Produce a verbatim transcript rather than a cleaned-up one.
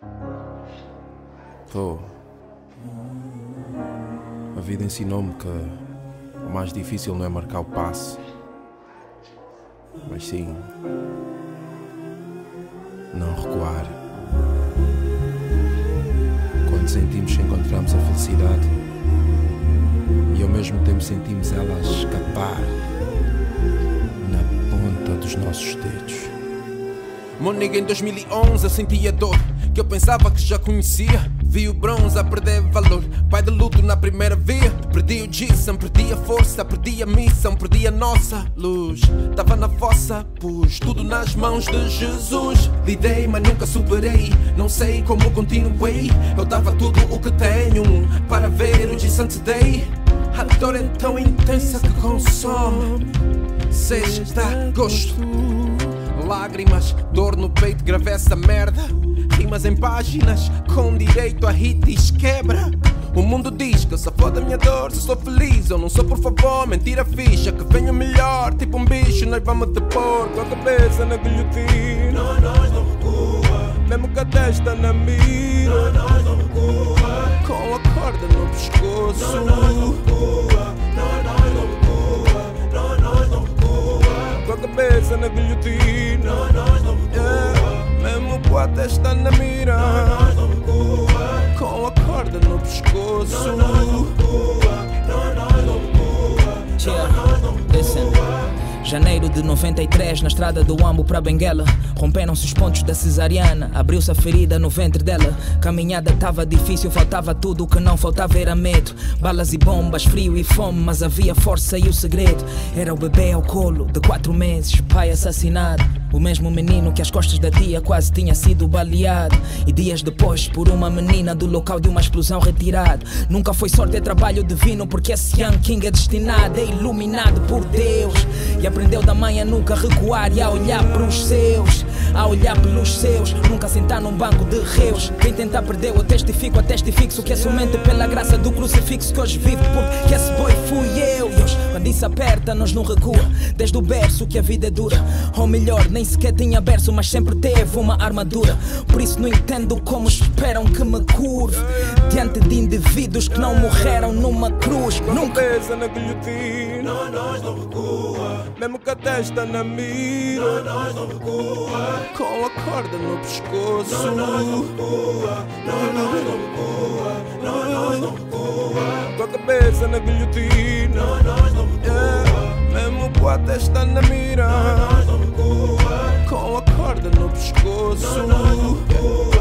Tô. A vida ensinou-me que o mais difícil não é marcar o passe, mas sim não recuar. Quando sentimos que encontramos a felicidade e ao mesmo tempo sentimos ela a escapar na ponta dos nossos dedos. Mônica, em dois mil e onze eu senti a dor que eu pensava que já conhecia. Vi o bronze a perder valor, pai de luto na primeira via. Perdi o Jason, perdi a força, perdi a missão, perdi a nossa luz. Tava na fossa, pus tudo nas mãos de Jesus. Lidei, mas nunca superei, não sei como continuei. Eu dava tudo o que tenho para ver o Jesus Day. A dor é tão intensa que consome sexta gosto. Lágrimas, dor no peito, gravei essa merda. Rimas em páginas, com direito a hits quebra. O mundo diz que eu só foda a minha dor, se sou feliz eu não sou, por favor, mentira ficha. Que venha melhor, tipo um bicho, nós vamos te pôr com a cabeça na guilhotina. Não, nós não recua, mesmo com a testa na mira. Não, nós não recua, com a corda no pescoço. Não, nós não recua, não, nós não recua, não, nós não recua, com a cabeça na guilhotina. Não, nós não recua, yeah. Mesmo com a testa na mira. Não, nós não recua, com a corda no pescoço. Não, nós não recua, não, nós não recua, não, nós não recua. Janeiro de noventa e três, na estrada do Ambo para Benguela. Romperam-se os pontos da cesariana, abriu-se a ferida no ventre dela. Caminhada estava difícil, faltava tudo, o que não faltava era medo. Balas e bombas, frio e fome, mas havia força e o segredo era o bebê ao colo, de quatro meses, pai assassinado. O mesmo menino que às costas da tia quase tinha sido baleado. E dias depois, por uma menina do local de uma explosão retirado. Nunca foi sorte, é trabalho divino, porque esse Young King é destinado, é iluminado por Deus. E aprendeu da mãe a nunca recuar e a olhar para os seus, a olhar pelos seus, nunca sentar num banco de reus. Quem tentar perdeu, eu testifico, eu testifico que é somente pela graça do crucifixo que hoje vivo, porque esse boi fui eu. E hoje, quando isso aperta, nós não recua, desde o berço que a vida é dura. Ou melhor, nem sequer tinha berço, mas sempre teve uma armadura. Por isso não entendo como esperam que me curve diante de indivíduos que não morreram numa cruz. Nunca pesa na guilhotina. Não, nós não recua, mesmo com a testa na mira. Não, nós não recua, com a corda no pescoço. Não, nós não recua, não, nós não recua, não, nós não recua, com a cabeça na guilhotina. Não, nós não recua, yeah. Mesmo com a testa na mira. Não, nós não recua, com a corda no pescoço. Não, nós não recua.